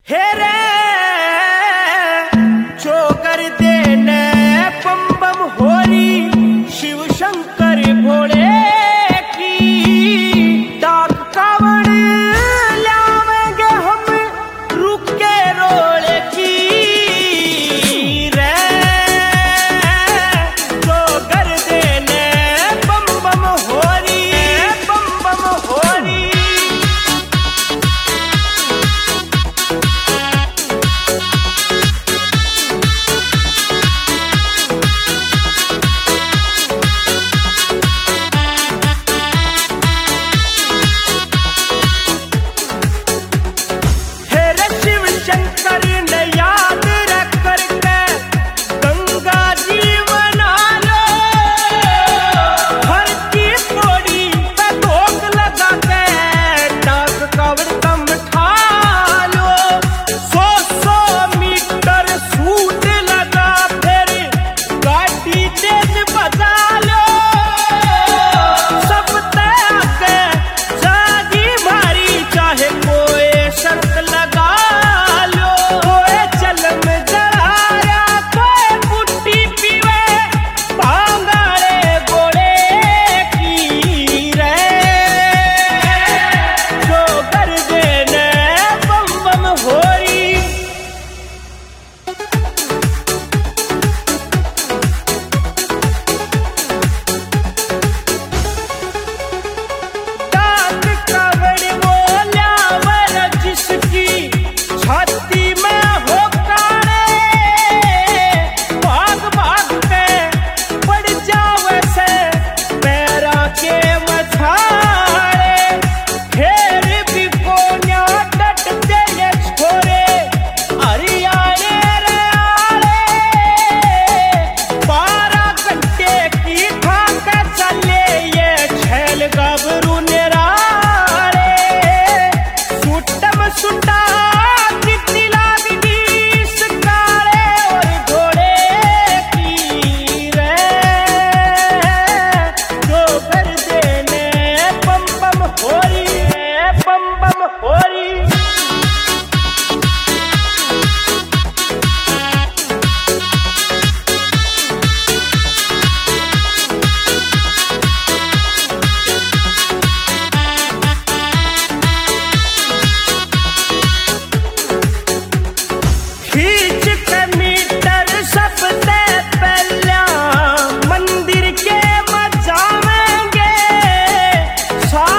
हे रे जो कर देने बम बम होरी शिव शंकर भोले की डाक कावड़ लावेंगे हम रुके रोले की रे जो कर देने बम बम होरी शंकर ने याद रख करके गंगा जी बना लो हर की पौड़ी पे भोग लगा के डाक कावड़ कम ठा लो 100 मीटर सूट लगा फिर गाड़ी तेज बजा लो सब तय के जागी भारी चाहे कोई शर्त लगा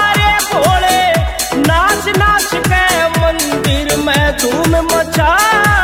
धूम मचा